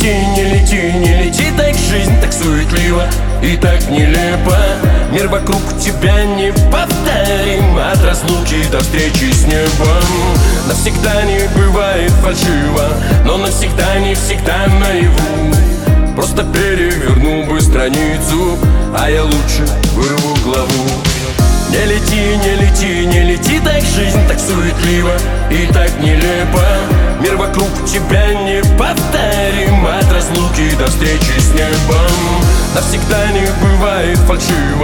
не лети, так жизнь так суетлива и так нелепо. Мир вокруг тебя неповторим, от разлуки до встречи с небом. Навсегда не бывает фальшиво, но навсегда не всегда наяву. Просто перевернул бы страницу, а я лучше вырву главу. Не лети, так жизнь так суетлива и так нелепо. Мир вокруг тебя неповторим, от разлуки до встречи с небом. Навсегда не бывает фальшиво,